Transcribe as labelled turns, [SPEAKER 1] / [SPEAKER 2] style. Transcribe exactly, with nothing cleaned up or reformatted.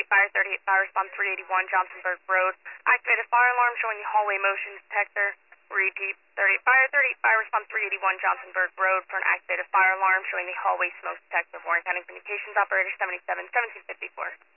[SPEAKER 1] Fire thirty-eight Fire Response three eighty-one Johnsonburg Road. Activated fire alarm showing the hallway motion detector. Repeat, thirty-eight Fire thirty-eight Fire Response three eighty-one Johnsonburg Road for an activated fire alarm showing the hallway smoke detector. Warren County Communications Operator seventy-seven seventeen fifty-four.